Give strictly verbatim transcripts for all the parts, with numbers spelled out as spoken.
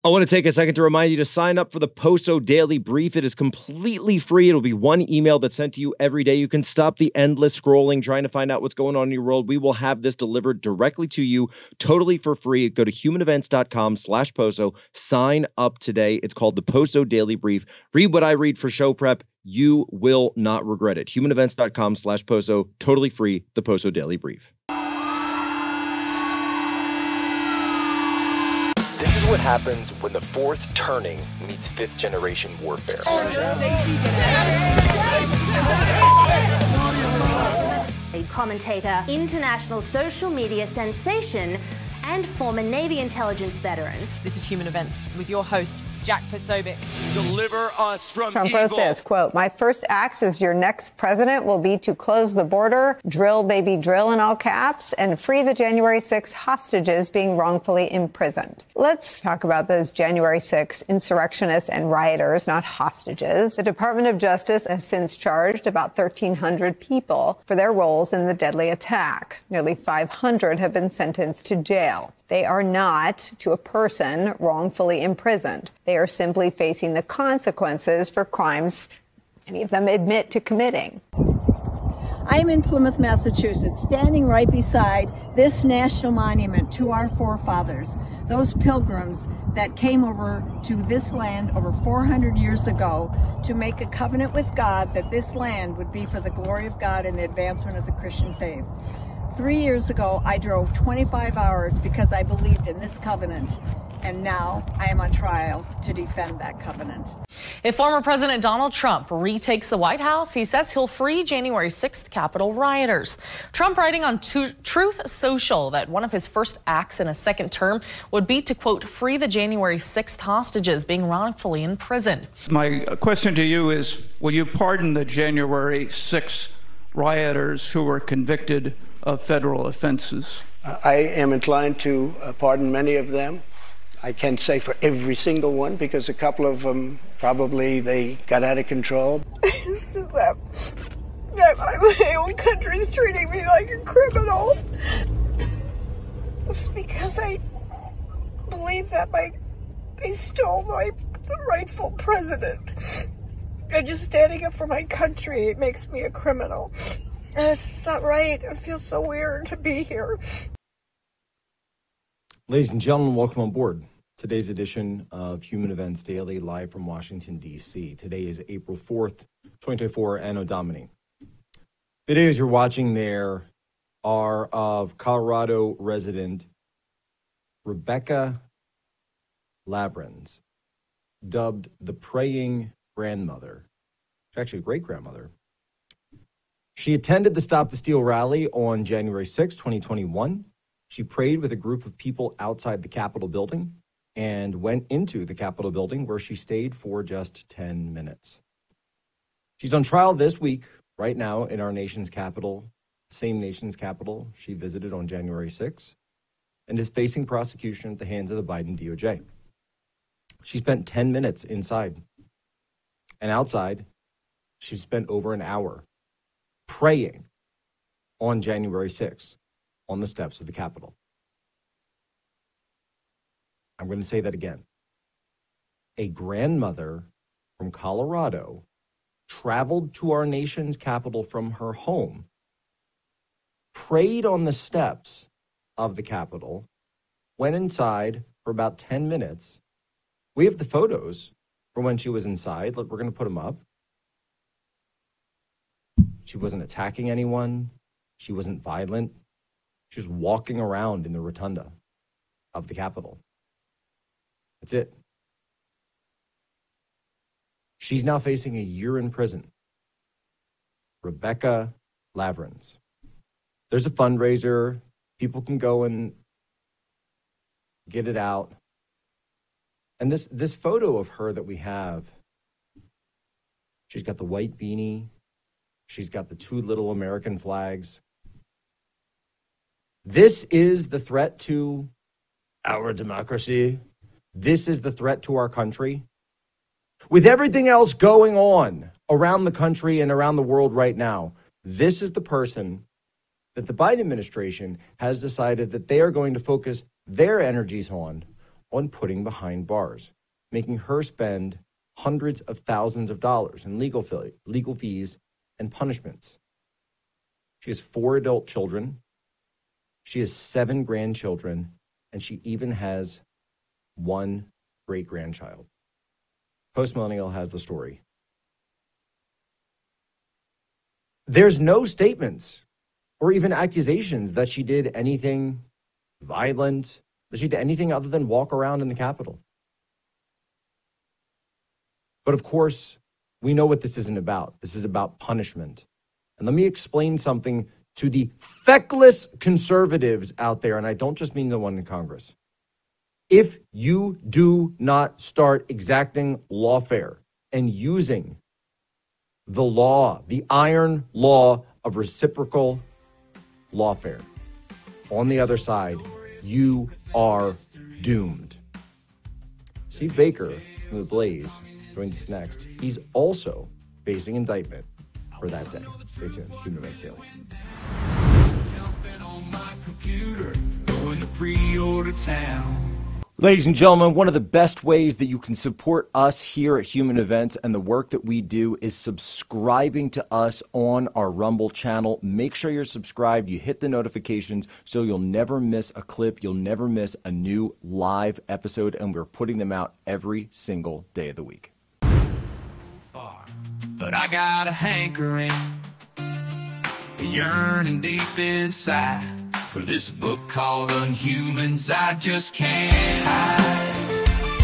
I want to take a second to remind you to sign up for the Poso Daily Brief. It is completely free. It'll be one email that's sent to you every day. You can stop the endless scrolling, trying to find out what's going on in your world. We will have this delivered directly to you, totally for free. Go to humanevents.com slash Poso. Sign up today. It's called the Poso Daily Brief. Read what I read for show prep. You will not regret it. humanevents.com slash Poso. Totally free. The Poso Daily Brief. This is what happens when the fourth turning meets fifth generation warfare. A commentator, international social media sensation, and former Navy intelligence veteran. This is Human Events with your host, Jack Posobiec. Deliver us from Trump evil. wrote this, quote, "My first acts as your next president will be to close the border, drill baby drill in all caps, and free the January sixth hostages being wrongfully imprisoned." Let's talk about those January sixth insurrectionists and rioters, not hostages. The Department of Justice has since charged about thirteen hundred people for their roles in the deadly attack. Nearly five hundred have been sentenced to jail. They are not, to a person, wrongfully imprisoned. They are simply facing the consequences for crimes many of them admit to committing. I am in Plymouth, Massachusetts, standing right beside this national monument to our forefathers, those pilgrims that came over to this land over four hundred years ago to make a covenant with God that this land would be for the glory of God and the advancement of the Christian faith. Three years ago, I drove twenty-five hours because I believed in this covenant, and now I am on trial to defend that covenant. If former President Donald Trump retakes the White House, he says he'll free January sixth Capitol rioters. Trump writing on to- Truth Social that one of his first acts in a second term would be to, quote, free the January sixth hostages being wrongfully imprisoned. My question to you is, will you pardon the January sixth rioters who were convicted of federal offenses? I am inclined to uh, pardon many of them. I can't say for every single one because a couple of them probably they got out of control. that, that my own country is treating me like a criminal. It's because I believe that my they stole my rightful president. And just standing up for my country, it makes me a criminal. And it's just not right. It feels so weird to be here. Ladies and gentlemen, welcome on board today's edition of Human Events Daily, live from Washington, D C. Today is April fourth, twenty twenty-four, Anno Domini. Videos you're watching there are of Colorado resident Rebecca Lavrens, dubbed the praying grandmother. She's actually a great-grandmother. She attended the Stop the Steal rally on January sixth, twenty twenty-one. She prayed with a group of people outside the Capitol building and went into the Capitol building where she stayed for just ten minutes. She's on trial this week, right now, in our nation's capital, same nation's capital she visited on January sixth, and is facing prosecution at the hands of the Biden D O J. She spent ten minutes inside, and outside, she spent over an hour praying on January sixth on the steps of the Capitol. I'm going to say that again. A grandmother from Colorado traveled to our nation's capital from her home, prayed on the steps of the Capitol, went inside for about ten minutes. We have the photos from when she was inside. Look, we're going to put them up. She wasn't attacking anyone. She wasn't violent. She was walking around in the rotunda of the Capitol. That's it. She's now facing a year in prison. Rebecca Lavrens. There's a fundraiser. People can go and get it out. And this, this photo of her that we have, she's got the white beanie. She's got the two little American flags. This is the threat to our democracy. This is the threat to our country. With everything else going on around the country and around the world right now, this is the person that the Biden administration has decided that they are going to focus their energies on, on putting behind bars, making her spend hundreds of thousands of dollars in legal fee, legal fees and punishments. She has four adult children. She has seven grandchildren, and she even has one great-grandchild. Postmillennial has the story. There's no statements or even accusations that she did anything violent, that she did anything other than walk around in the Capitol. But of course, we know what this isn't about. This is about punishment. And let me explain something to the feckless conservatives out there, and I don't just mean the one in Congress. If you do not start exacting lawfare and using the law, the iron law of reciprocal lawfare, on the other side, you are doomed. Steve Baker from The Blaze joins us next. He's also facing indictment for that day. Stay tuned. Human Events Daily. Jumping on my computer, going to pre-order town. Ladies and gentlemen, one of the best ways that you can support us here at Human Events and the work that we do is subscribing to us on our Rumble channel. Make sure you're subscribed. You hit the notifications so you'll never miss a clip. You'll never miss a new live episode, and we're putting them out every single day of the week. But I got a hankering, yearning deep inside for this book called Unhumans. I just can't hide.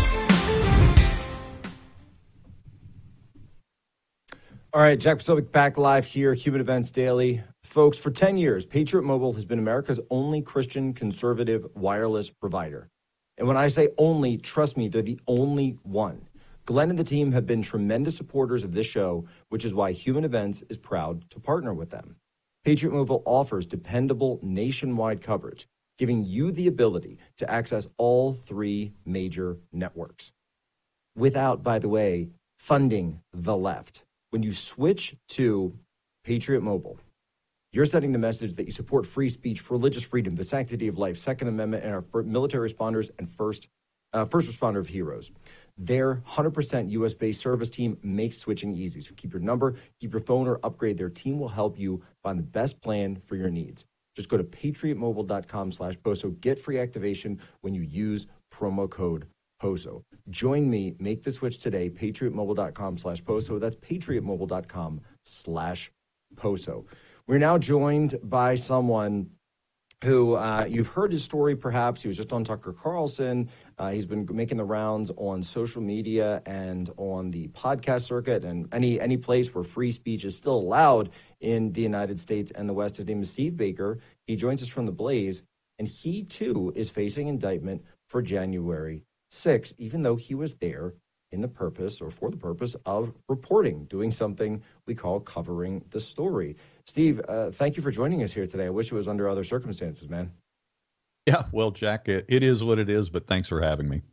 All right, Jack Posobiec back live here, Human Events Daily. Folks, for ten years, Patriot Mobile has been America's only Christian conservative wireless provider. And when I say only, trust me, they're the only one. Glenn and the team have been tremendous supporters of this show, which is why Human Events is proud to partner with them. Patriot Mobile offers dependable nationwide coverage, giving you the ability to access all three major networks without, by the way, funding the left. When you switch to Patriot Mobile, you're sending the message that you support free speech, religious freedom, the sanctity of life, Second Amendment, and our military responders and first, uh, first responder of heroes. Their one hundred percent U S-based service team makes switching easy. So keep your number, keep your phone, or upgrade. Their team will help you find the best plan for your needs. Just go to patriotmobile.com slash POSO. Get free activation when you use promo code POSO. Join me. Make the switch today. patriotmobile.com slash POSO. That's patriotmobile.com slash POSO. We're now joined by someone who uh, you've heard his story, perhaps. He was just on Tucker Carlson. Uh, he's been making the rounds on social media and on the podcast circuit and any any place where free speech is still allowed in the United States and the West. His name is Steve Baker. He joins us from The Blaze, and he, too, is facing indictment for January sixth, even though he was there in the purpose or for the purpose of reporting, doing something we call covering the story. Steve, uh, thank you for joining us here today. I wish it was under other circumstances, man. Yeah, well, Jack, it, it is what it is, but thanks for having me.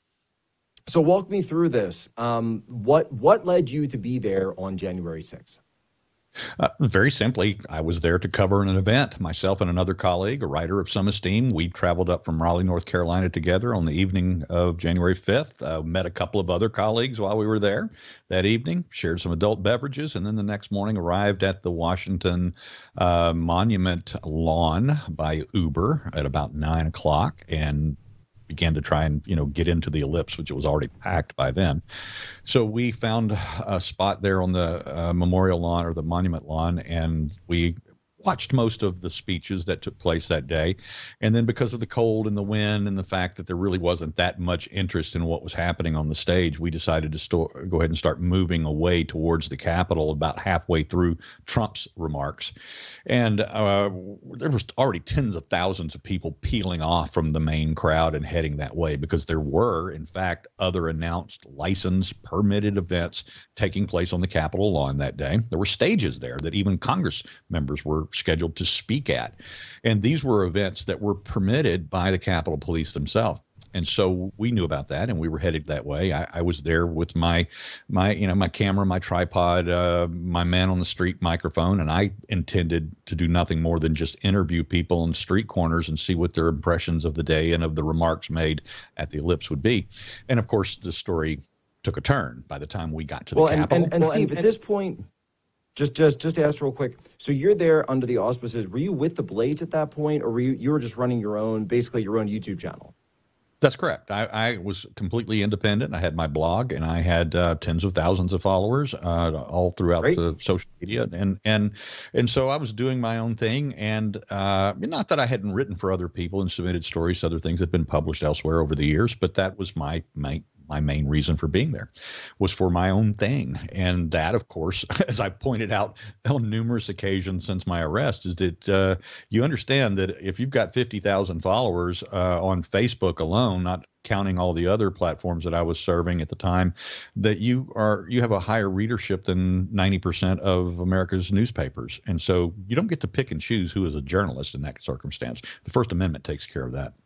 So walk me through this. Um, what what led you to be there on January sixth? Uh, very simply, I was there to cover an event. Myself and another colleague, a writer of some esteem, we traveled up from Raleigh, North Carolina together on the evening of January fifth, uh, met a couple of other colleagues while we were there that evening, shared some adult beverages, and then the next morning arrived at the Washington uh, Monument lawn by Uber at about nine o'clock and began to try and, you know, get into the ellipse, which was already packed by then. So we found a spot there on the uh, memorial lawn or the monument lawn, and we watched most of the speeches that took place that day. And then because of the cold and the wind and the fact that there really wasn't that much interest in what was happening on the stage, we decided to sto- go ahead and start moving away towards the Capitol about halfway through Trump's remarks. And uh, there was already tens of thousands of people peeling off from the main crowd and heading that way because there were, in fact, other announced licensed permitted events taking place on the Capitol lawn that day. There were stages there that even Congress members were scheduled to speak at. And these were events that were permitted by the Capitol Police themselves. And so we knew about that, and we were headed that way. I, I was there with my, my, you know, my camera, my tripod, uh, my man on the street microphone, and I intended to do nothing more than just interview people on street corners and see what their impressions of the day and of the remarks made at the Ellipse would be. And of course, the story took a turn by the time we got to the well, Capitol. And, and, and well, Steve, and, at this point, just just just to ask real quick, so you're there under the auspices. Were you with the Blaze at that point, or were you you were just running your own, basically your own YouTube channel? That's correct. I, I was completely independent. I had my blog, and I had uh, tens of thousands of followers uh, all throughout Great. the social media, and and and so I was doing my own thing. And uh, not that I hadn't written for other people and submitted stories, other things that have been published elsewhere over the years, but that was my my. My main reason for being there was for my own thing. And that, of course, as I pointed out on numerous occasions since my arrest, is that uh, you understand that if you've got fifty thousand followers uh, on Facebook alone, not counting all the other platforms that I was serving at the time, that you are you have a higher readership than ninety percent of America's newspapers. And so you don't get to pick and choose who is a journalist in that circumstance. The First Amendment takes care of that.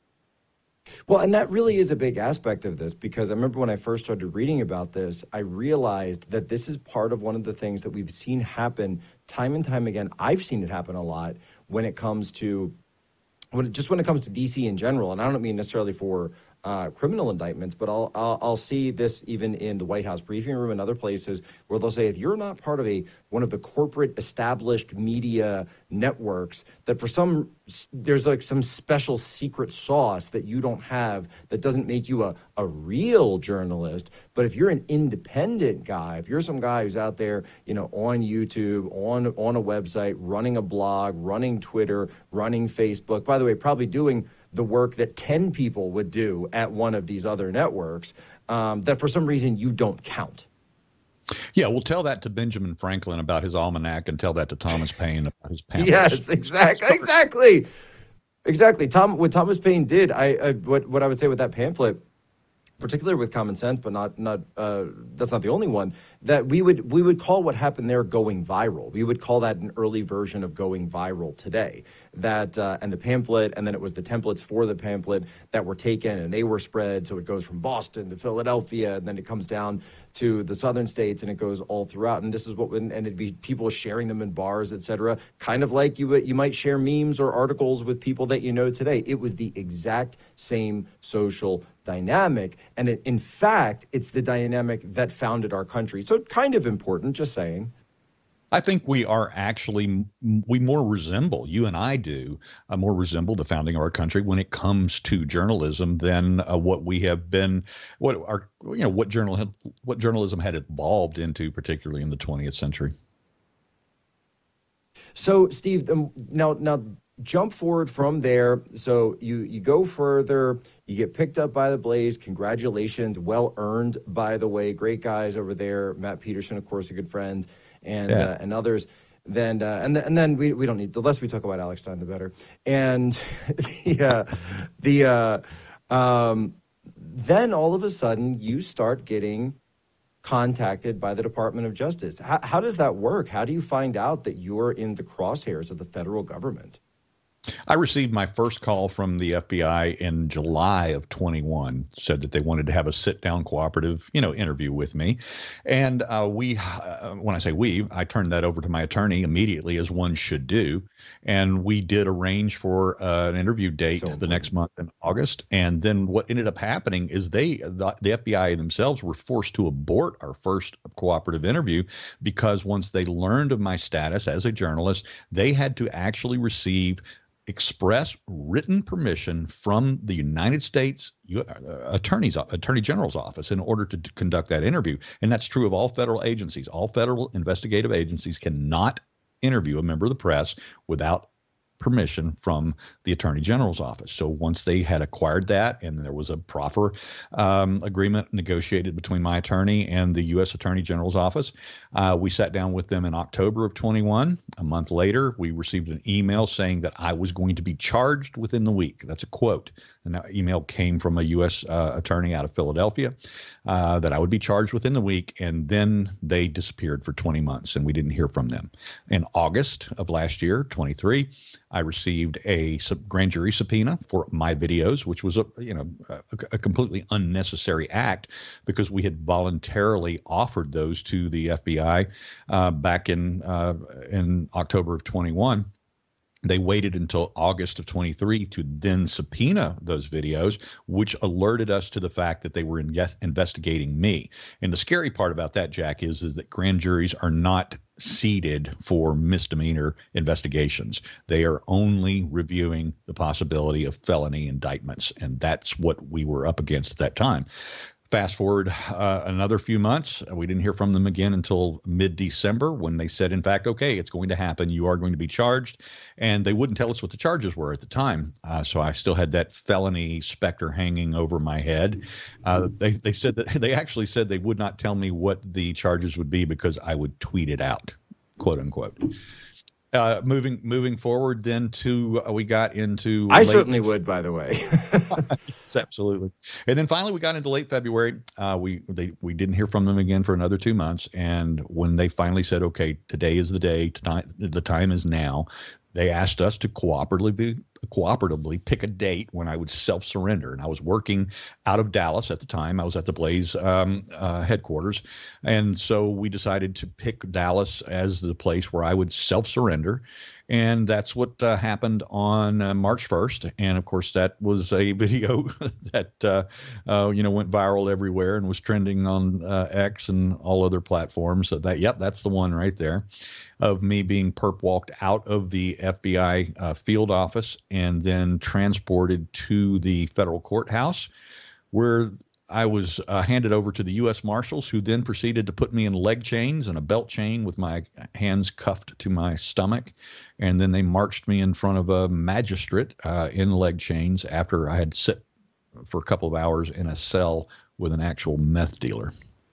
Well, and that really is a big aspect of this, because I remember when I first started reading about this, I realized that this is part of one of the things that we've seen happen time and time again. I've seen it happen a lot when it comes to, when it, just when it comes to D C in general. And I don't mean necessarily for uh, criminal indictments, but I'll, I'll I'll see this even in the White House briefing room and other places where they'll say, if you're not part of a one of the corporate established media networks, that for some there's like some special secret sauce that you don't have that doesn't make you a, a real journalist. But if you're an independent guy, if you're some guy who's out there, you know, on YouTube, on on a website, running a blog, running Twitter, running Facebook, by the way, probably doing the work that ten people would do at one of these other networks, um, that for some reason you don't count. Yeah, we'll tell that to Benjamin Franklin about his almanac, and tell that to Thomas Paine about his pamphlets. Yes, exactly, exactly, exactly. Tom, what Thomas Paine did, I, I what what I would say with that pamphlet, particularly with Common Sense, but not not uh, that's not the only one, that we would we would call what happened there going viral. We would call that an early version of going viral today. That uh, and the pamphlet, and then it was the templates for the pamphlet that were taken and they were spread. So it goes from Boston to Philadelphia, and then it comes down to the southern states, and it goes all throughout. And this is what, and it'd be people sharing them in bars, et cetera. Kind of like you you might share memes or articles with people that you know today. It was the exact same social dynamic. And it, in fact, it's the dynamic that founded our country. So kind of important, just saying. I think we are actually, we more resemble, you and I do, uh, more resemble the founding of our country when it comes to journalism than uh, what we have been, what our, you know, what journal, had, what journalism had evolved into, particularly in the twentieth century. So, Steve, um, now, now jump forward from there. So you, you go further, you get picked up by the Blaze. Congratulations. Well earned, by the way. Great guys over there. Matt Peterson, of course, a good friend. And yeah. uh, and others, then uh, and th- and then we, we don't need, the less we talk about Alex Stein, the better. And the uh, the uh, um, then all of a sudden you start getting contacted by the Department of Justice. How, how does that work? How do you find out that you're in the crosshairs of the federal government? I received my first call from the F B I in July of twenty-one, said that they wanted to have a sit-down cooperative, you know, interview with me. And uh, we, uh, when I say we, I turned that over to my attorney immediately, as one should do. And we did arrange for uh, an interview date so the next month in August. And then what ended up happening is they, the, the F B I themselves, were forced to abort our first cooperative interview, because once they learned of my status as a journalist, they had to actually receive express written permission from the United States Attorney's Attorney General's office in order to conduct that interview. And that's true of all federal agencies. All federal investigative agencies cannot interview a member of the press without permission from the Attorney General's office. So once they had acquired that, and there was a proffer um, agreement negotiated between my attorney and the U S Attorney General's office, uh, we sat down with them in October of twenty-one. A month later, we received an email saying that I was going to be charged within the week. That's a quote. and that email came from a U S uh, attorney out of Philadelphia, uh, that I would be charged within the week. And then they disappeared for twenty months and we didn't hear from them. In August of last year, twenty-three, I received a sub- grand jury subpoena for my videos, which was a, you know, a, a completely unnecessary act because we had voluntarily offered those to the F B I uh, back in uh, in October of twenty-one. They waited until August of twenty-three to then subpoena those videos, which alerted us to the fact that they were in- investigating me. And the scary part about that, Jack, is, is that grand juries are not seated for misdemeanor investigations. They are only reviewing the possibility of felony indictments. And that's what we were up against at that time. Fast forward uh, another few months, we didn't hear from them again until mid-December when they said, in fact, okay, it's going to happen. You are going to be charged. And they wouldn't tell us what the charges were at the time. Uh, so I still had that felony specter hanging over my head. Uh, they, they said that they actually said they would not tell me what the charges would be because I would tweet it out, quote unquote. Uh, moving moving forward, then to uh, we got into. I late, certainly would, by the way. Yes, absolutely. And then finally, we got into late February. Uh, we they we didn't hear from them again for another two months. And when they finally said, "Okay, today is the day. Tonight, the time is now," they asked us to cooperatively cooperatively pick a date when I would self-surrender. And I was working out of Dallas at the time. I was at the Blaze um, uh, headquarters. And so we decided to pick Dallas as the place where I would self-surrender. And that's what uh, happened on uh, March first. And of course, that was a video that, uh, uh, you know, went viral everywhere and was trending on uh, X and all other platforms. So that, yep, that's the one right there of me being perp walked out of the F B I uh, field office and then transported to the federal courthouse where I was uh, handed over to the U S Marshals, who then proceeded to put me in leg chains and a belt chain with my hands cuffed to my stomach. And then they marched me in front of a magistrate uh, in leg chains after I had sit for a couple of hours in a cell with an actual meth dealer.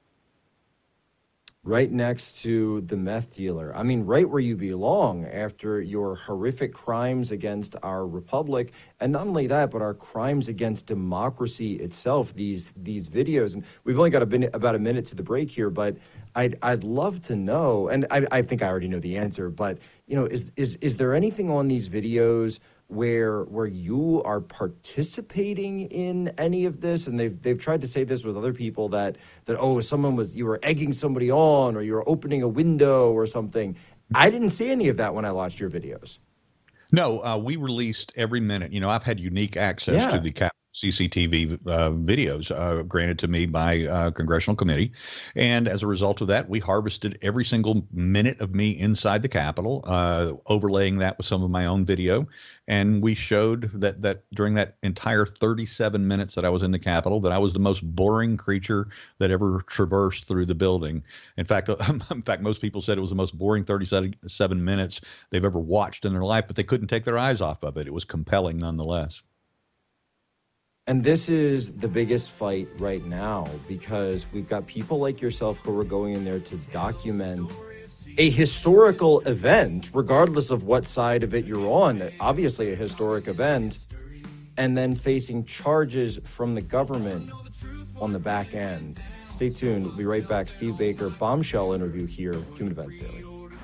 Right next to the meth dealer. I mean, right where you belong after your horrific crimes against our republic. And not only that, but our crimes against democracy itself, these these videos. And we've only got a minute, about a minute to the break here, but I'd I'd love to know, and I, I think I already know the answer, but you know, is is is there anything on these videos where where you are participating in any of this? And they've they've tried to say this with other people that that oh, someone was you were egging somebody on or you were opening a window or something. I didn't see any of that when I watched your videos. No, uh, we released every minute. You know, I've had unique access Yeah. to the cap- C C T V uh, videos uh, granted to me by uh, congressional committee. And as a result of that, we harvested every single minute of me inside the Capitol, uh, overlaying that with some of my own video. And we showed that that during that entire thirty-seven minutes that I was in the Capitol, that I was the most boring creature that ever traversed through the building. In fact, in fact, most people said it was the most boring thirty-seven minutes they've ever watched in their life, but they couldn't take their eyes off of it. It was compelling nonetheless. And this is the biggest fight right now because we've got people like yourself who are going in there to document a historical event, regardless of what side of it you're on, obviously a historic event, and then facing charges from the government on the back end. Stay tuned. We'll be right back. Steve Baker, bombshell interview here, Human Events Daily.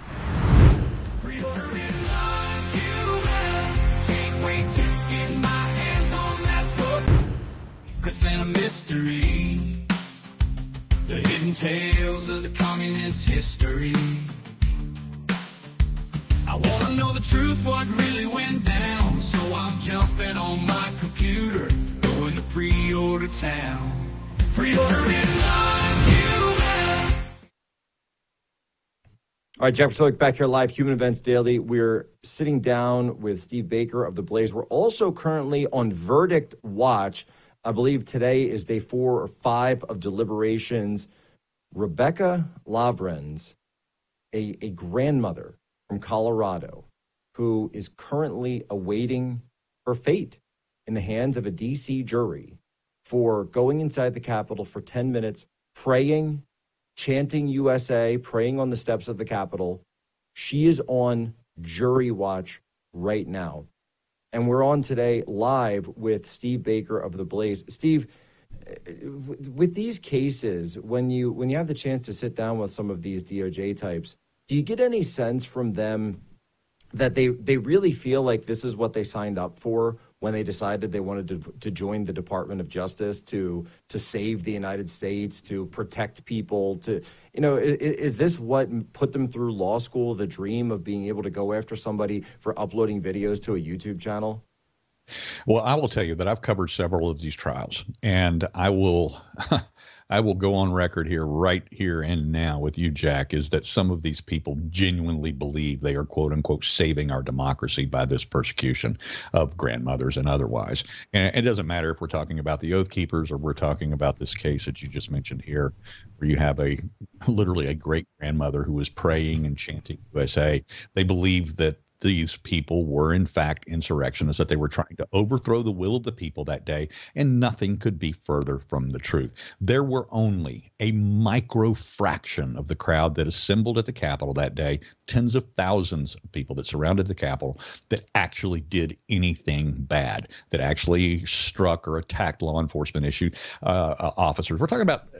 It's a mystery, the hidden tales of the communist history. I want to know the truth, what really went down, so I'm jumping on my computer, going to pre-order town. Pre-order in Human. All right, Jack Posobiec back here live, Human Events Daily. We're sitting down with Steve Baker of The Blaze. We're also currently on verdict watch. I believe today is day four or five of deliberations. Rebecca Lovrens, a, a grandmother from Colorado, who is currently awaiting her fate in the hands of a D C jury for going inside the Capitol for ten minutes, praying, chanting U S A, praying on the steps of the Capitol. She is on jury watch right now. and we're on today live with Steve Baker of The Blaze. Steve, with these cases, when you when you have the chance to sit down with some of these D O J types, do you get any sense from them that they, they really feel like this is what they signed up for when they decided they wanted to to join the Department of Justice to to save the United States, to protect people, to, you know, is, is this what put them through law school, the dream of being able to go after somebody for uploading videos to a YouTube channel? Well, I will tell you that I've covered several of these trials, and I will I will go on record here, right here and now with you, Jack, is that some of these people genuinely believe they are, quote unquote, saving our democracy by this persecution of grandmothers and otherwise. And it doesn't matter if we're talking about the Oath Keepers or we're talking about this case that you just mentioned here, where you have a literally a great grandmother who was praying and chanting U S A. They believe that these people were, in fact, insurrectionists, that they were trying to overthrow the will of the people that day, and nothing could be further from the truth. There were only a micro fraction of the crowd that assembled at the Capitol that day, tens of thousands of people that surrounded the Capitol, that actually did anything bad, that actually struck or attacked law enforcement issue uh, officers. We're talking about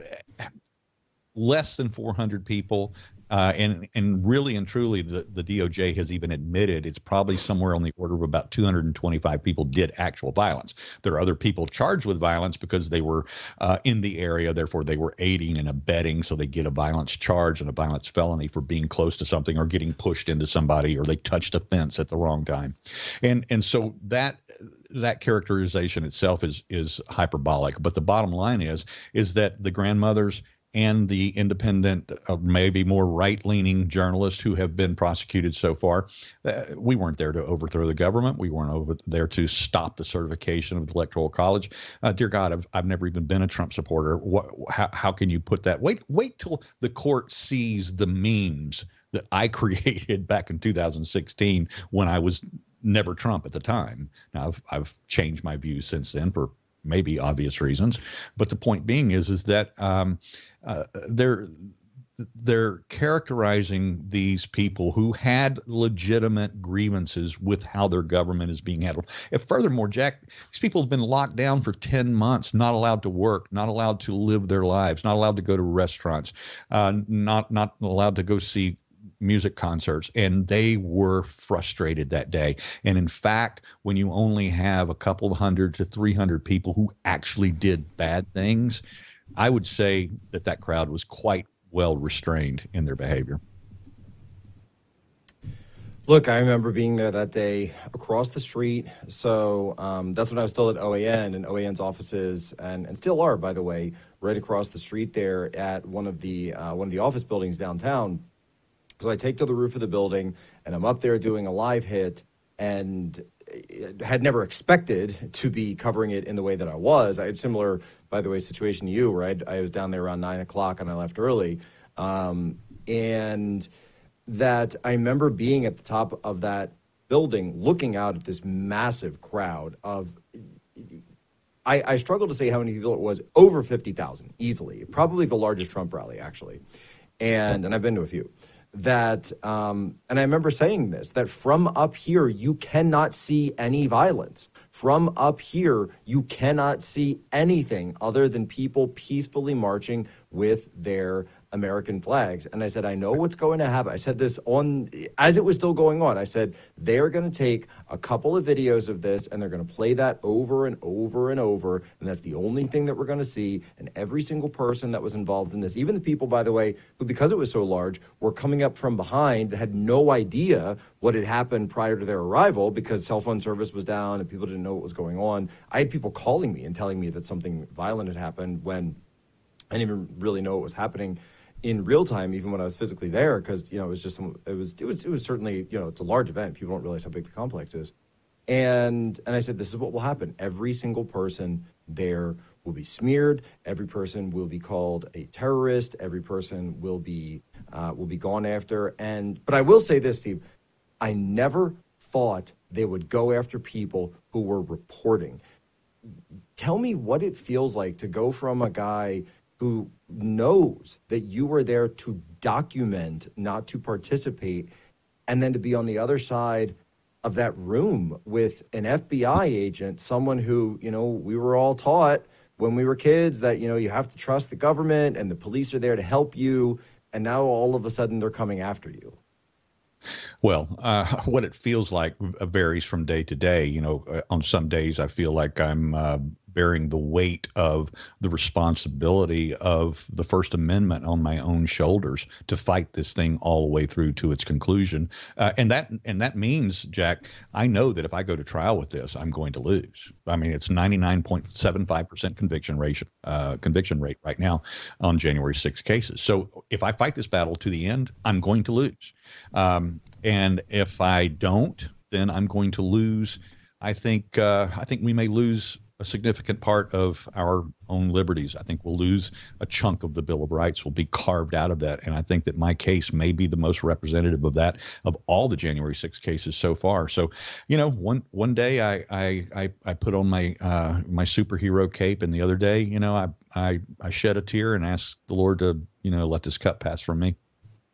less than four hundred people. Uh, and and really and truly, the, the D O J has even admitted it's probably somewhere on the order of about two hundred twenty-five people did actual violence. There are other people charged with violence because they were uh, in the area, therefore they were aiding and abetting, so they get a violence charge and a violence felony for being close to something or getting pushed into somebody, or they touched a fence at the wrong time. And and so that that characterization itself is is hyperbolic. But the bottom line is is that the grandmothers and the independent, uh, maybe more right-leaning journalists who have been prosecuted so far, uh, we weren't there to overthrow the government. We weren't over there to stop the certification of the Electoral College. Uh, dear God, I've, I've never even been a Trump supporter. What, how, how can you put that? Wait, wait till the court sees the memes that I created back in two thousand sixteen when I was never Trump at the time. Now, I've, I've changed my views since then for maybe obvious reasons, but the point being is is that um, uh, they're they're characterizing these people who had legitimate grievances with how their government is being handled. If furthermore, Jack, these people have been locked down for ten months, not allowed to work, not allowed to live their lives, not allowed to go to restaurants, uh, not not allowed to go see music concerts, and they were frustrated that day. And in fact, when you only have a couple of hundred to three hundred people who actually did bad things, I would say that that crowd was quite well restrained in their behavior. Look, I remember being there that day across the street. So um, that's when I was still at O A N, and O A N's offices, and, and still are, by the way, right across the street there at one of the uh, one of the office buildings downtown. So I take to the roof of the building, and I'm up there doing a live hit, and had never expected to be covering it in the way that I was. I had similar, by the way, situation to you, where I'd, I was down there around nine o'clock and I left early. Um, and that I remember being at the top of that building, looking out at this massive crowd of, I, I struggle to say how many people it was, over fifty thousand, easily. Probably the largest Trump rally, actually. And, and I've been to a few. That, um, and I remember saying this, that from up here, you cannot see any violence. From up here, you cannot see anything other than people peacefully marching with their American flags. And I said, I know what's going to happen. I said this on, as it was still going on, I said, they're going to take a couple of videos of this and they're going to play that over and over and over. And that's the only thing that we're going to see. And every single person that was involved in this, even the people, by the way, who, because it was so large, were coming up from behind, that had no idea what had happened prior to their arrival because cell phone service was down and people didn't know what was going on. I had people calling me and telling me that something violent had happened when I didn't even really know what was happening in real time, even when I was physically there, because, you know, it was just, it was, it was, it was certainly, you know, it's a large event. People don't realize how big the complex is. And, and I said, this is what will happen. Every single person there will be smeared. Every person will be called a terrorist. Every person will be, uh, will be gone after. And, but I will say this, Steve, I never thought they would go after people who were reporting. Tell me what it feels like to go from a guy who knows that you were there to document, not to participate, and then to be on the other side of that room with an F B I agent, someone who, you know, we were all taught when we were kids that, you know, you have to trust the government and the police are there to help you. And now all of a sudden they're coming after you. Well, uh, what it feels like varies from day to day. You know, uh, on some days I feel like I'm uh, bearing the weight of the responsibility of the First Amendment on my own shoulders to fight this thing all the way through to its conclusion. Uh, and that and that means, Jack, I know that if I go to trial with this, I'm going to lose. I mean, it's ninety-nine point seven five percent conviction rate, uh, conviction rate right now on January sixth cases. So if I fight this battle to the end, I'm going to lose. Um, and if I don't, then I'm going to lose. I think uh, I think we may lose a significant part of our own liberties. I think we'll lose a chunk of the Bill of Rights will be carved out of that. And I think that my case may be the most representative of that, of all the January sixth cases so far. So, you know, one one day I I I, I put on my uh, my superhero cape, and the other day, you know, I, I I shed a tear and asked the Lord to, you know, let this cup pass from me.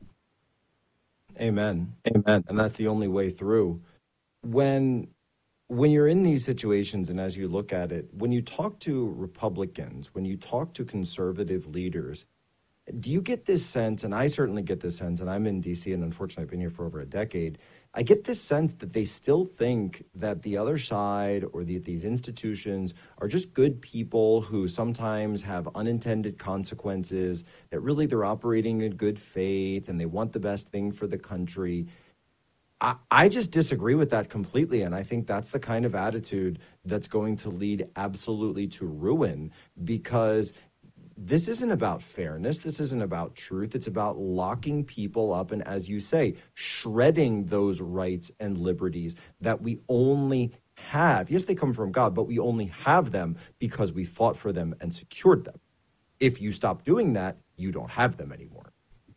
Amen. Amen. And that's the only way through. When when you're in these situations, and as you look at it, when you talk to Republicans, when you talk to conservative leaders, do you get this sense, and I certainly get this sense, and I'm in D C, and unfortunately I've been here for over a decade, I get this sense that they still think that the other side or the, these institutions are just good people who sometimes have unintended consequences, that really they're operating in good faith and they want the best thing for the country. I, I just disagree with that completely, and I think that's the kind of attitude that's going to lead absolutely to ruin, because this isn't about fairness. This isn't about truth. It's about locking people up and, as you say, shredding those rights and liberties that we only have. Yes, they come from God, but we only have them because we fought for them and secured them. If you stop doing that, you don't have them anymore.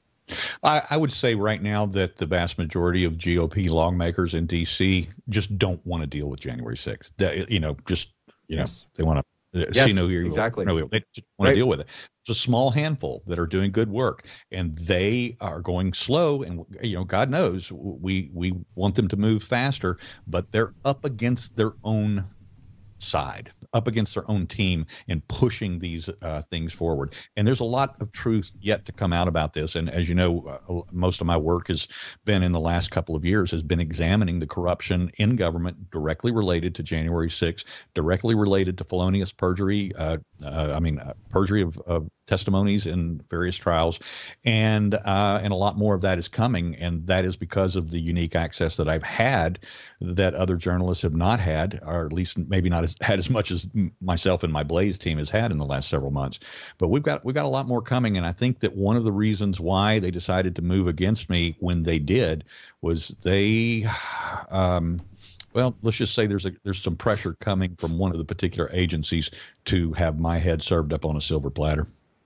I, I would say right now that the vast majority of G O P lawmakers in D C just don't want to deal with January sixth. They, you know, just, you know, yes. they want to. Yes, see no evil. Exactly. No evil. They want right. to deal with it. It's a small handful that are doing good work, and they are going slow. And you know, God knows we we want them to move faster, but they're up against their own side, up against their own team, and pushing these uh, things forward. And there's a lot of truth yet to come out about this. And as you know, uh, most of my work has been in the last couple of years has been examining the corruption in government directly related to January sixth, directly related to felonious perjury, uh, uh, I mean, uh, perjury of, of testimonies in various trials, and uh, and a lot more of that is coming. And that is because of the unique access that I've had that other journalists have not had, or at least maybe not as, had as much as myself and my Blaze team has had in the last several months. But we've got we've got a lot more coming, and I think that one of the reasons why they decided to move against me when they did was they. Um, Well, let's just say there's a, there's some pressure coming from one of the particular agencies to have my head served up on a silver platter.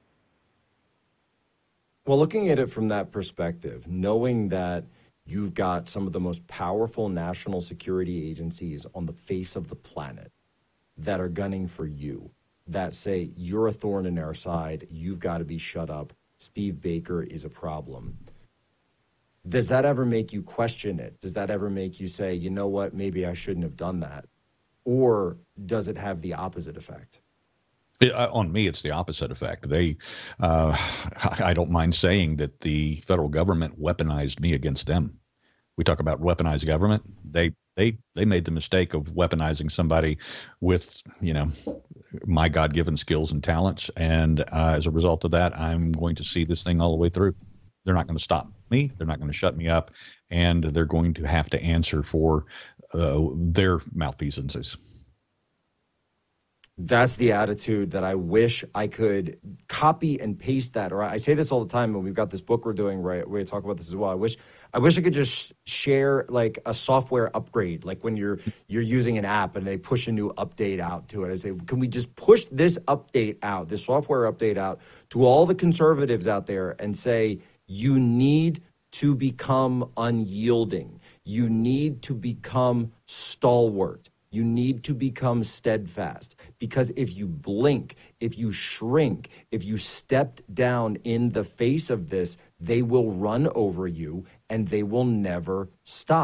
Well, looking at it from that perspective, knowing that you've got some of the most powerful national security agencies on the face of the planet that are gunning for you, that say you're a thorn in our side, you've got to be shut up, Steve Baker is a problem. Does that ever make you question it? Does that ever make you say, you know what, maybe I shouldn't have done that? Or does it have the opposite effect? It, uh, on me, it's the opposite effect. They, uh, I don't mind saying that the federal government weaponized me against them. We talk about weaponized government. They, they, they made the mistake of weaponizing somebody with, you know, my God-given skills and talents. And uh, as a result of that, I'm going to see this thing all the way through. They're not going to stop me. They're not going to shut me up, and they're going to have to answer for uh, their malfeasances. That's the attitude that I wish I could copy and paste that. Or I say this all the time when we've got this book we're doing, right? We talk about this as well. I wish I wish I could just share like a software upgrade, like when you're you're using an app and they push a new update out to it. I say, can we just push this update out, this software update out to all the conservatives out there and say, you need to become unyielding. You need to become stalwart. You need to become steadfast. Because if you blink, if you shrink, if you stepped down in the face of this, they will run over you and they will never stop.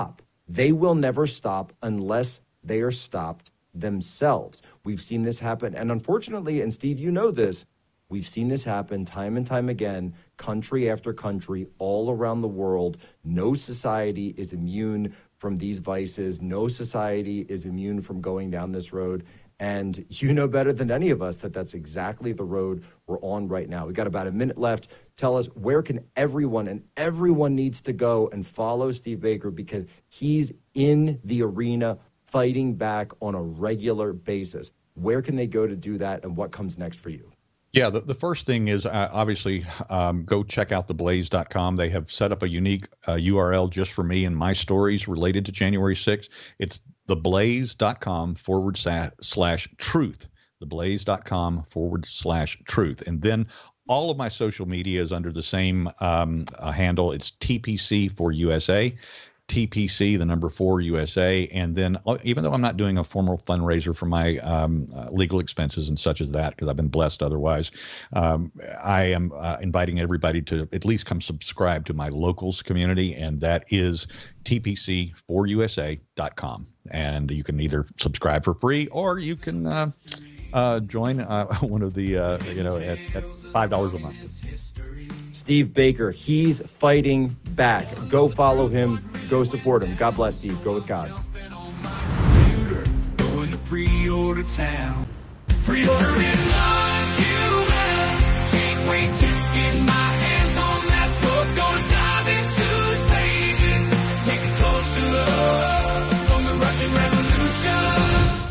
They will never stop unless they are stopped themselves. We've seen this happen. And unfortunately, and Steve, you know this, we've seen this happen time and time again, country after country, all around the world. No society is immune from these vices. No society is immune from going down this road. And you know better than any of us that that's exactly the road we're on right now. We've got about a minute left. Tell us, where can everyone, and everyone needs to go and follow Steve Baker, because he's in the arena fighting back on a regular basis. Where can they go to do that, and what comes next for you? Yeah, the, the first thing is uh, obviously um, go check out the blaze dot com. They have set up a unique uh, U R L just for me and my stories related to January sixth. It's theblaze.com forward slash, slash truth. Theblaze.com forward slash truth. And then all of my social media is under the same um, uh, handle. It's T P C for U S A. T P C, the number four U S A. And then even though I'm not doing a formal fundraiser for my um, uh, legal expenses and such as that, because I've been blessed otherwise, um, I am uh, inviting everybody to at least come subscribe to my locals community. And that is T P C four U S A dot com. And you can either subscribe for free, or you can uh, uh, join uh, one of the, uh, you know, at, at five dollars a month. Steve Baker, he's fighting back. Go follow him. Go support him. God bless, Steve. Go with God. Going to pre-order town. Pre-order in line, U S. Can't wait to get my hands on that book. Gonna dive into its pages. Take a closer look on the Russian Revolution.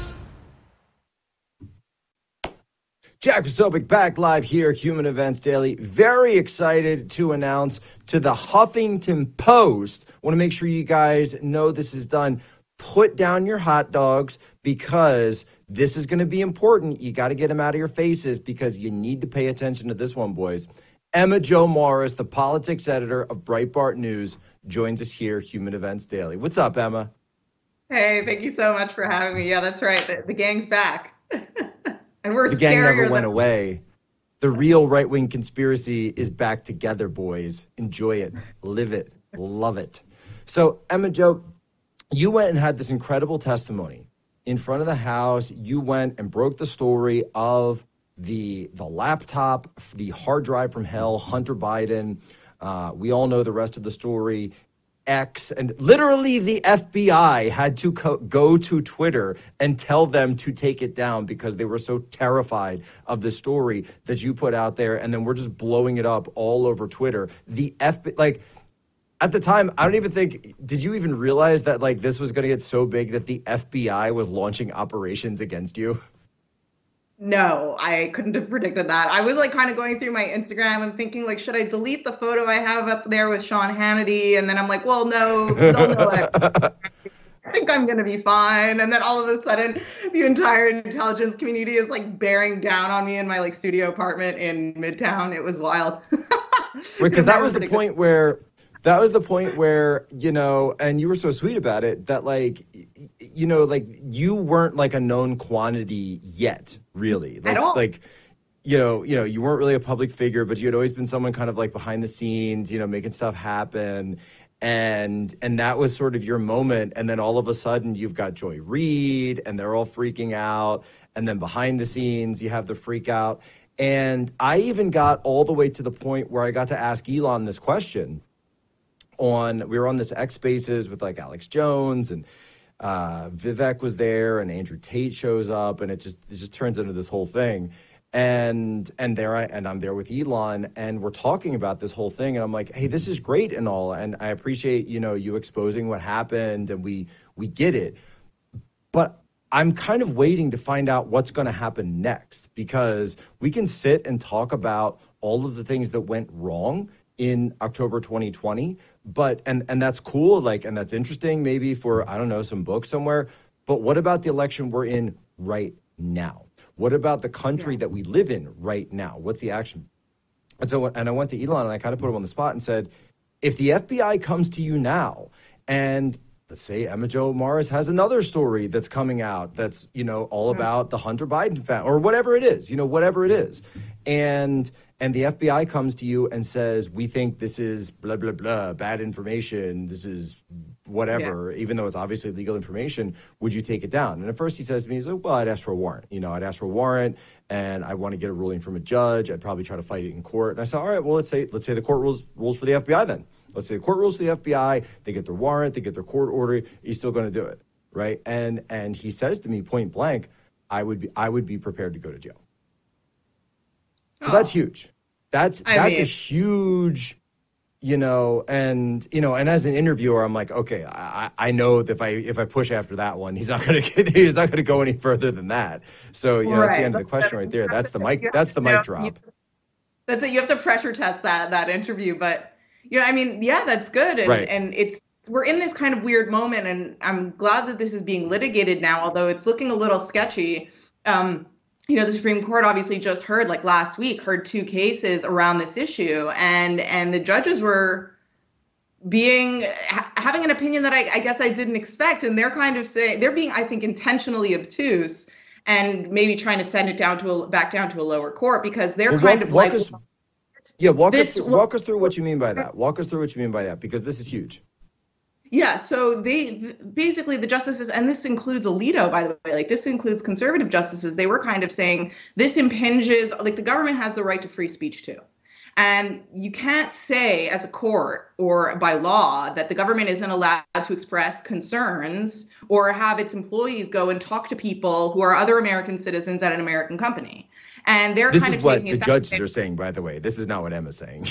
Jack Posobiec back live here, Human Events Daily. Very excited to announce to the Huffington Post. Want to make sure you guys know this is done. Put down your hot dogs, because this is going to be important. You got to get them out of your faces, because you need to pay attention to this one, boys. Emma Jo Morris, the politics editor of Breitbart News, joins us here, Human Events Daily. What's up, Emma? Hey, thank you so much for having me. Yeah, that's right. The, the gang's back. And we're the gang never than- went away. The real right-wing conspiracy is back together, boys. Enjoy it. Live it. Love it. So, Emma Jo, you went and had this incredible testimony in front of the House. You went and broke the story of the the laptop, the hard drive from hell, Hunter Biden. Uh, we all know the rest of the story. X, and literally the F B I had to co- go to Twitter and tell them to take it down, because they were so terrified of the story that you put out there. And then we're just blowing it up all over Twitter. The F B I, like, at the time, I don't even think, did you even realize that, like, this was going to get so big that the F B I was launching operations against you? No, I couldn't have predicted that. I was like kind of going through my Instagram and thinking, like, should I delete the photo I have up there with Sean Hannity? And then I'm like, well, no, they'll know it. I think I'm going to be fine. And then all of a sudden, the entire intelligence community is like bearing down on me in my like studio apartment in Midtown. It was wild. Because that was the point where, that was the point where, you know, and you were so sweet about it that, like, you know, like, you weren't like a known quantity yet, really. Like, At all. Like, you know, you know, you weren't really a public figure, but you had always been someone kind of like behind the scenes, you know, making stuff happen. And and that was sort of your moment. And then all of a sudden you've got Joy Reid and they're all freaking out. And then behind the scenes, you have the freak out. And I even got all the way to the point where I got to ask Elon this question. On we were on this X Spaces with like Alex Jones, and uh, Vivek was there, and Andrew Tate shows up, and it just it just turns into this whole thing. And and there I and I'm there with Elon, and we're talking about this whole thing, and I'm like, hey, this is great and all, and I appreciate, you know, you exposing what happened, and we we get it, but I'm kind of waiting to find out what's going to happen next, because we can sit and talk about all of the things that went wrong in October twenty twenty, but and and that's cool, like, and that's interesting maybe for, I don't know, some book somewhere. But what about the election we're in right now? What about the country that we live in right now? What's the action? And so, and I went to Elon and I kind of put him on the spot and said, if the F B I comes to you now, and let's say Emma Jo Morris has another story that's coming out that's, you know, all about the Hunter Biden family, or whatever it is, you know, whatever it is, and and the F B I comes to you and says, we think this is blah, blah, blah, bad information, this is whatever, yeah. even though it's obviously legal information, would you take it down? And at first he says to me, he's like, well, I'd ask for a warrant. You know, I'd ask for a warrant and I want to get a ruling from a judge. I'd probably try to fight it in court. And I said, all right, well, let's say let's say the court rules rules for the F B I then. Let's say the court rules for the F B I, they get their warrant, they get their court order, he's still going to do it, right? And and he says to me point blank, I would be I would be prepared to go to jail. So oh. that's huge. That's I that's mean, a huge, you know, and you know, and as an interviewer, I'm like, okay, I, I know that if I if I push after that one, he's not gonna get, he's not gonna go any further than that. So you know, right. that's the end of the question right there. That's the mic. That's the mic drop. That's it. You have to pressure test that that interview, but you know, I mean, yeah, that's good, and right. and it's we're in this kind of weird moment, and I'm glad that this is being litigated now, although it's looking a little sketchy. Um, You know, the Supreme Court obviously just heard, like last week, heard two cases around this issue, and and the judges were being ha- having an opinion that I, I guess I didn't expect, and they're kind of saying they're being, I think, intentionally obtuse and maybe trying to send it down to a back down to a lower court because they're well, kind walk, of walk like us, yeah, walk this, us walk us through what you mean by that. Walk us through what you mean by that because this is huge. Yeah, so they basically the justices, and this includes Alito, by the way, like this includes conservative justices. They were kind of saying this impinges, like the government has the right to free speech too. And you can't say as a court or by law that the government isn't allowed to express concerns or have its employees go and talk to people who are other American citizens at an American company. And they're this kind is of what taking the judges are saying, by the way. This is not what Emma's saying.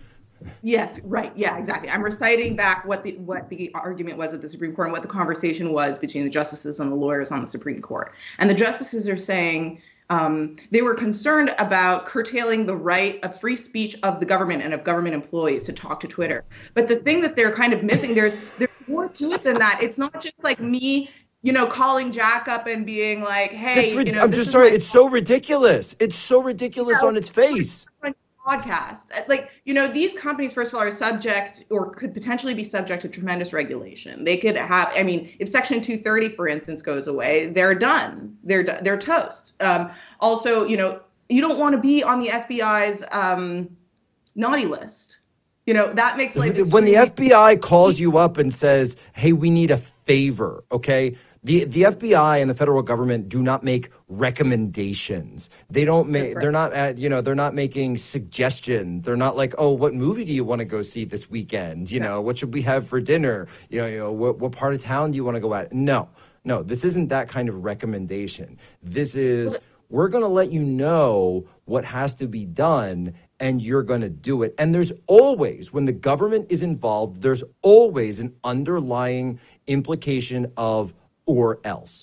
Yes, right. Yeah, exactly. I'm reciting back what the what the argument was at the Supreme Court and what the conversation was between the justices and the lawyers on the Supreme Court. And the justices are saying um, they were concerned about curtailing the right of free speech of the government and of government employees to talk to Twitter. But the thing that they're kind of missing, there's there's more to it than that. It's not just like me, you know, calling Jack up and being like, hey, rid- you know, I'm just sorry. It's so ridiculous. It's so ridiculous yeah, on its face. Podcast. Like, you know, these companies, first of all, are subject or could potentially be subject to tremendous regulation. They could have, I mean, if Section two thirty, for instance, goes away, they're done. They're they're toast. Um, also, you know, you don't want to be on the F B I's um, naughty list. You know, that makes life when extremely- the F B I calls you up and says, hey, we need a favor, okay? The the F B I and the federal government do not make recommendations. They don't make. Right. They're not at. You know. They're not making suggestions. They're not like, oh, what movie do you want to go see this weekend? You yeah. know, what should we have for dinner? You know, you know, what what part of town do you want to go at? No, no. This isn't that kind of recommendation. This is we're going to let you know what has to be done, and you're going to do it. And there's always, when the government is involved, there's always an underlying implication of or else.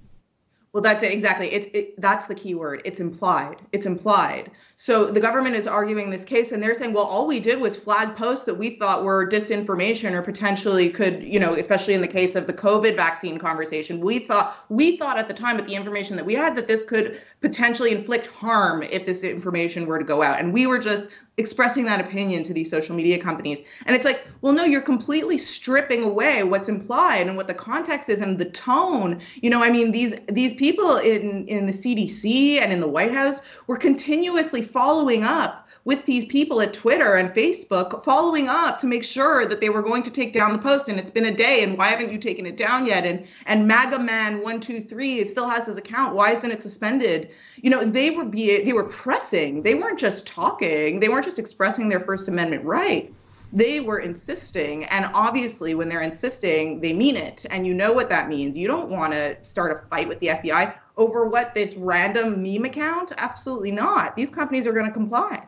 Well, that's it. Exactly. It's it, that's the key word. It's implied. It's implied. So the government is arguing this case and they're saying, well, all we did was flag posts that we thought were disinformation or potentially could, you know, especially in the case of the COVID vaccine conversation, we thought we thought at the time with the information that we had that this could potentially inflict harm if this information were to go out. And we were just expressing that opinion to these social media companies. And it's like, well, no, you're completely stripping away what's implied and what the context is and the tone. You know, I mean, these these people in, in the C D C and in the White House were continuously following up with these people at Twitter and Facebook, following up to make sure that they were going to take down the post. And it's been a day, and why haven't you taken it down yet? And and MAGA Man one two three still has his account. Why isn't it suspended? You know, they were be they were pressing. They weren't just talking. They weren't just expressing their First Amendment right. They were insisting. And obviously, when they're insisting, they mean it. And you know what that means. You don't want to start a fight with the F B I over what, this random meme account? Absolutely not. These companies are going to comply.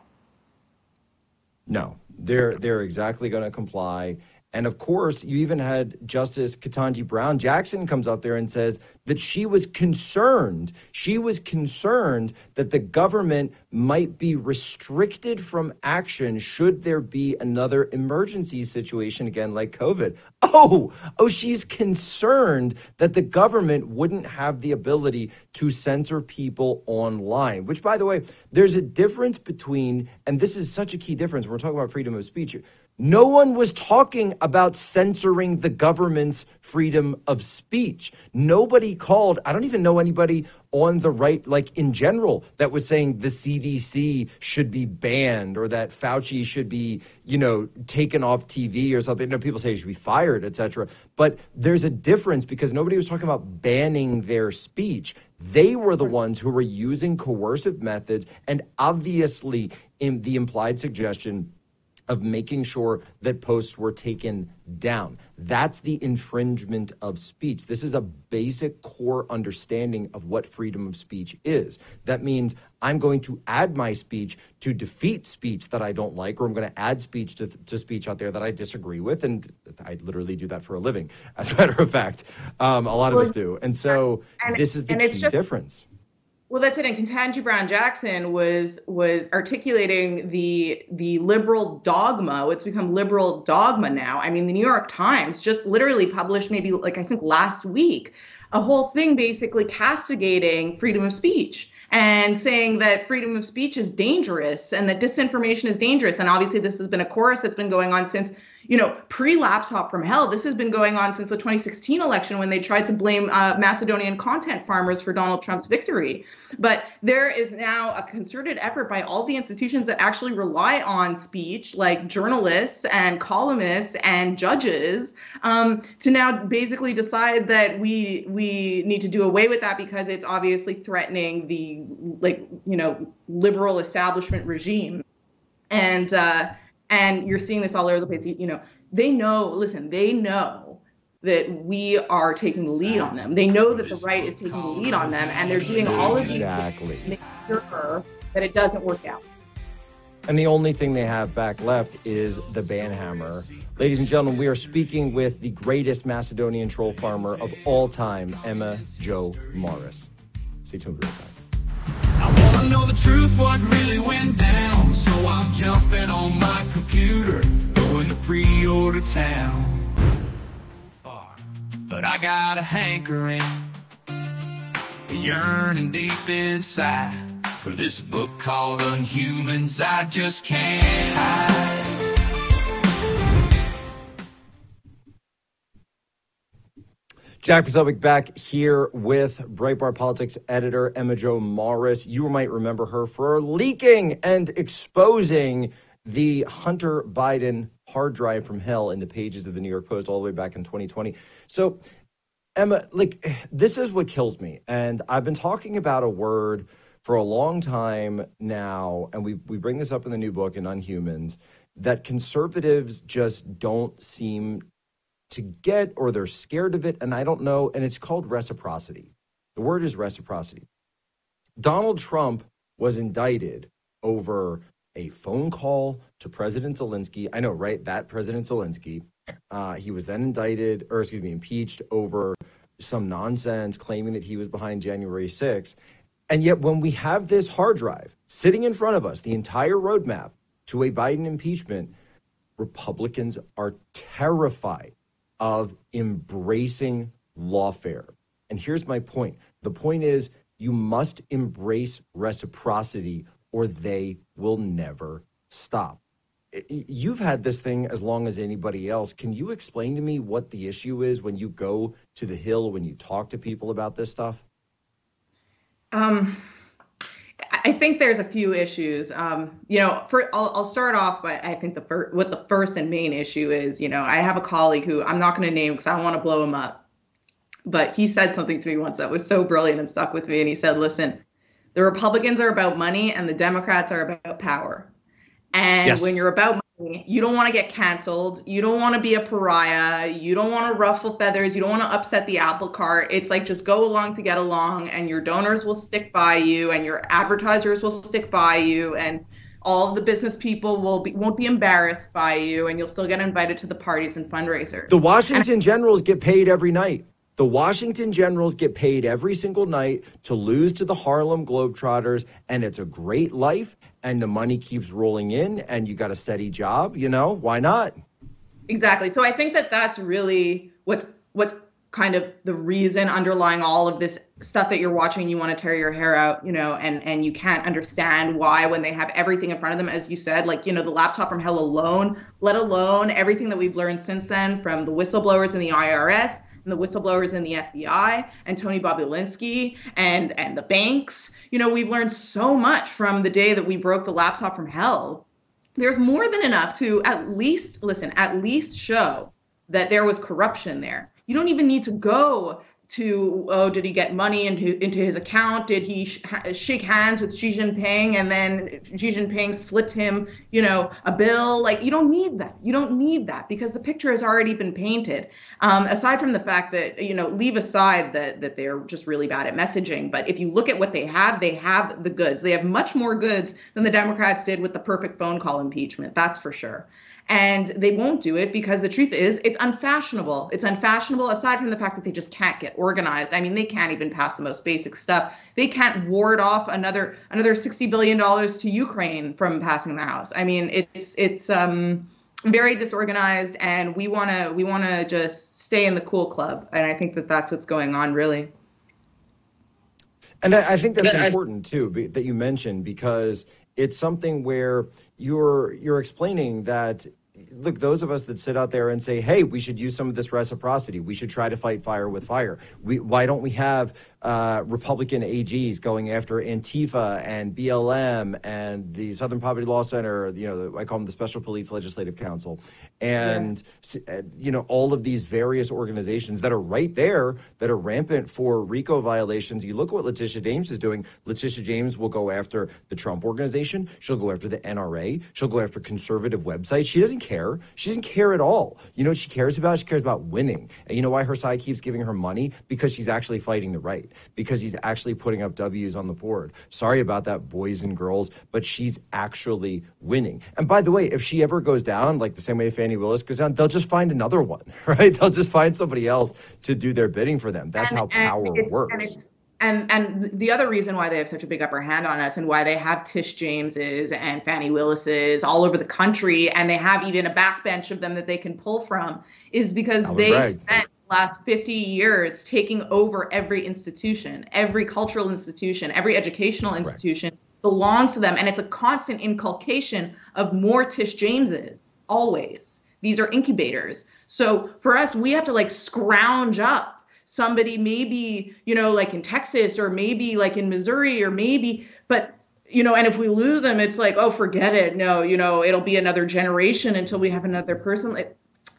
No, they're they're exactly going to comply. And of course, you even had Justice Ketanji Brown Jackson comes up there and says that she was concerned. She was concerned that the government might be restricted from action should there be another emergency situation again like COVID. Oh, oh, she's concerned that the government wouldn't have the ability to censor people online, which, by the way, there's a difference between, and this is such a key difference when we're talking about freedom of speech. No one was talking about censoring the government's freedom of speech. Nobody called. I don't even know anybody on the right, like in general, that was saying the C D C should be banned or that Fauci should be, you know, taken off T V or something. You know, people say he should be fired, et cetera. But there's a difference because nobody was talking about banning their speech. They were the ones who were using coercive methods and obviously in the implied suggestion of making sure that posts were taken down. That's the infringement of speech. This is a basic core understanding of what freedom of speech is. That means I'm going to add my speech to defeat speech that I don't like, or I'm going to add speech to, to speech out there that I disagree with. And I literally do that for a living, as a matter of fact. Um, a lot of us do. And so and, this is the key just- difference. Well, that's it. And Ketanji Brown Jackson was was articulating the the liberal dogma. It's become liberal dogma now. I mean, the New York Times just literally published maybe like I think last week a whole thing basically castigating freedom of speech and saying that freedom of speech is dangerous and that disinformation is dangerous. And obviously, this has been a chorus that's been going on since, you know, pre-laptop from hell. This has been going on since the twenty sixteen election when they tried to blame uh, Macedonian content farmers for Donald Trump's victory. But there is now a concerted effort by all the institutions that actually rely on speech, like journalists and columnists and judges, um, to now basically decide that we we need to do away with that because it's obviously threatening the, like, you know, liberal establishment regime. And uh, and you're seeing this all over the place. You, you know, they know, listen, they know that we are taking the lead on them. They know that the right is taking the lead on them, and they're doing all of these exactly. things to make sure that it doesn't work out. And the only thing they have back left is the ban hammer. Ladies and gentlemen, we are speaking with the greatest Macedonian troll farmer of all time, Emma Jo Morris. Stay tuned, we'll be right back. I wanna know the truth, what really went down. So I'm jumping on my computer, going to pre-order town. Far, but I got a hankering, a yearning deep inside for this book called Unhumans. I just can't hide. Jack Posobiec back here with Breitbart Politics editor Emma Jo Morris. You might remember her for leaking and exposing the Hunter Biden hard drive from hell in the pages of the New York Post all the way back in twenty twenty. So, Emma, like, this is what kills me. And I've been talking about a word for a long time now, and we, we bring this up in the new book, in Unhumans, that conservatives just don't seem to get, or they're scared of it, and I don't know, and it's called reciprocity. The word is reciprocity. Donald Trump was indicted over a phone call to President Zelensky. I know, right? That President Zelensky. Uh, he was then indicted, or excuse me, impeached over some nonsense claiming that he was behind January sixth. And yet when we have this hard drive sitting in front of us, the entire roadmap to a Biden impeachment, Republicans are terrified of embracing lawfare. And here's my point. The point is you must embrace reciprocity or they will never stop. You've had this thing as long as anybody else. Can you explain to me what the issue is when you go to the Hill, when you talk to people about this stuff? Um, I think there's a few issues. Um, you know, for, I'll, I'll start off by, I think the fir- what the first and main issue is, you know, I have a colleague who I'm not going to name because I don't want to blow him up, but he said something to me once that was so brilliant and stuck with me. And he said, listen, the Republicans are about money and the Democrats are about power. And yes. When you're about money, you don't want to get canceled. You don't want to be a pariah. You don't want to ruffle feathers. You don't want to upset the apple cart. It's like, just go along to get along, and your donors will stick by you and your advertisers will stick by you, and all of the business people will be, won't be embarrassed by you, and you'll still get invited to the parties and fundraisers. The Washington and- Generals get paid every night. The Washington Generals get paid every single night to lose to the Harlem Globetrotters, and it's a great life, and the money keeps rolling in, and you got a steady job, you know, why not? Exactly. So I think that that's really what's what's kind of the reason underlying all of this stuff that you're watching. You want to tear your hair out, you know, and, and you can't understand why when they have everything in front of them, as you said, like, you know, the laptop from hell alone, let alone everything that we've learned since then from the whistleblowers in the I R S, and the whistleblowers in the F B I and Tony Bobulinski and, and the banks. You know, we've learned so much from the day that we broke the laptop from hell. There's more than enough to at least, listen, at least show that there was corruption there. You don't even need to go to, oh, did he get money into, into his account? Did he sh- shake hands with Xi Jinping and then Xi Jinping slipped him, you know, a bill? Like, you don't need that. You don't need that because the picture has already been painted. Um, aside from the fact that, you know, leave aside that, that they're just really bad at messaging. But if you look at what they have, they have the goods. They have much more goods than the Democrats did with the perfect phone call impeachment. That's for sure. And they won't do it because the truth is it's unfashionable. It's unfashionable aside from the fact that they just can't get organized. I mean, they can't even pass the most basic stuff. They can't ward off another another sixty billion dollars to Ukraine from passing the House. I mean, it's it's um, very disorganized, and we want to we want to just stay in the cool club. And I think that that's what's going on, really. And I, I think that's important, too, be, that you mentioned, because it's something where you're you're explaining that, look, those of us that sit out there and say, hey, we should use some of this reciprocity. We should try to fight fire with fire. We, why don't we have uh, Republican A Gs going after Antifa and B L M and the Southern Poverty Law Center, you know, the, I call them the Special Police Legislative Council, and, yeah. you know, all of these various organizations that are right there, that are rampant for RICO violations. You look at what Letitia James is doing. Letitia James will go after the Trump Organization. She'll go after the N R A. She'll go after conservative websites. She doesn't care. She doesn't care at all. You know what she cares about? She cares about winning. And you know why her side keeps giving her money? Because she's actually fighting the right. Because he's actually putting up W's on the board. Sorry about that, boys and girls, but she's actually winning. And by the way, if she ever goes down, like the same way Fannie Willis goes down, they'll just find another one, right? They'll just find somebody else to do their bidding for them. That's and, how power and works. And, it's, and and the other reason why they have such a big upper hand on us and why they have Tish Jameses and Fannie Willises all over the country, and they have even a backbench of them that they can pull from, is because Alan they Bragg. spent last fifty years taking over every institution, every cultural institution, every educational institution Correct. belongs to them. And it's a constant inculcation of more Tish Jameses, always. These are incubators. So for us, we have to like scrounge up somebody maybe, you know, like in Texas or maybe like in Missouri or maybe, but you know, and if we lose them, it's like, oh, forget it. No, you know, it'll be another generation until we have another person. Like,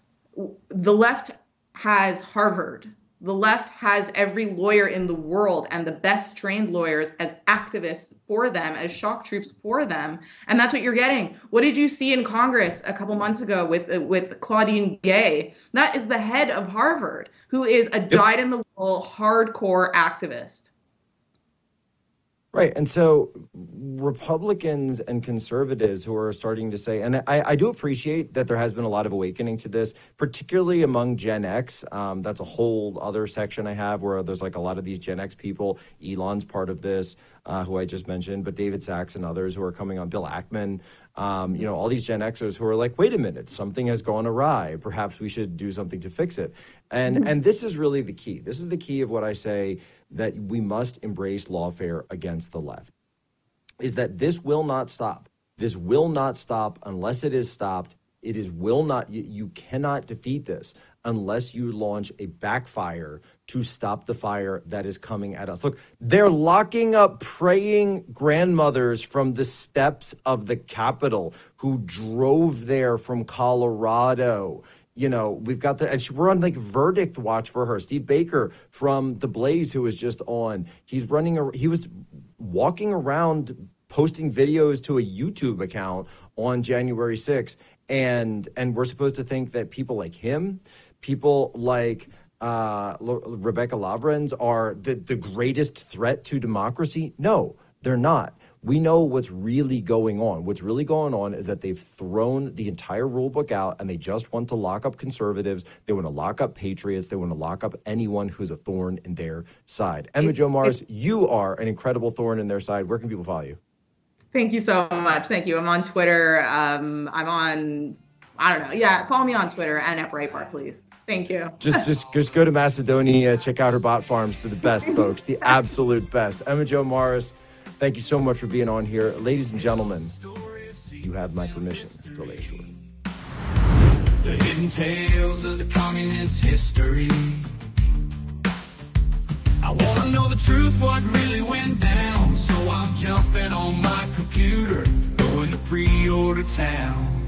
the left has Harvard. The left has every lawyer in the world and the best trained lawyers as activists for them, as shock troops for them. And that's what you're getting. What did you see in Congress a couple months ago with uh, with Claudine Gay? That is the head of Harvard, who is a dyed-in-the-wool hardcore activist. Right. And so Republicans and conservatives who are starting to say, and I, I do appreciate that there has been a lot of awakening to this, particularly among Gen X. Um, that's a whole other section I have where there's like a lot of these Gen X people. Elon's part of this, uh, who I just mentioned, but David Sachs and others who are coming on, Bill Ackman, um, you know, all these Gen Xers who are like, wait a minute, something has gone awry. Perhaps we should do something to fix it. And and this is really the key. This is the key of what I say, that we must embrace lawfare against the left, is that this will not stop. This will not stop unless it is stopped. It is will not, you, you cannot defeat this unless you launch a backfire to stop the fire that is coming at us. Look, they're locking up praying grandmothers from the steps of the Capitol who drove there from Colorado. You know, we've got the, and she, we're on like verdict watch for her. Steve Baker from The Blaze, who was just on, he's running, a, he was walking around posting videos to a YouTube account on January sixth. And, and we're supposed to think that people like him, people like uh, L- Rebecca Lavrens are the, the greatest threat to democracy. No, they're not. We know what's really going on. What's really going on is that they've thrown the entire rule book out and they just want to lock up conservatives. They want to lock up patriots. They want to lock up anyone who's a thorn in their side. Emma Jo Morris, you are an incredible thorn in their side. Where can people follow you? Thank you so much. Thank you. I'm on Twitter. Um, I'm on, I don't know. Yeah, follow me on Twitter and at Breitbart, please. Thank you. Just, just, just go to Macedonia. Check out her bot farms. They're the best, folks. The absolute best. Emma Jo Morris, thank you so much for being on here. Ladies and gentlemen, you have my permission to lay short. The hidden tales of the communist history. I wanna know the truth, what really went down. So I'm jumping on my computer, going to pre-order town.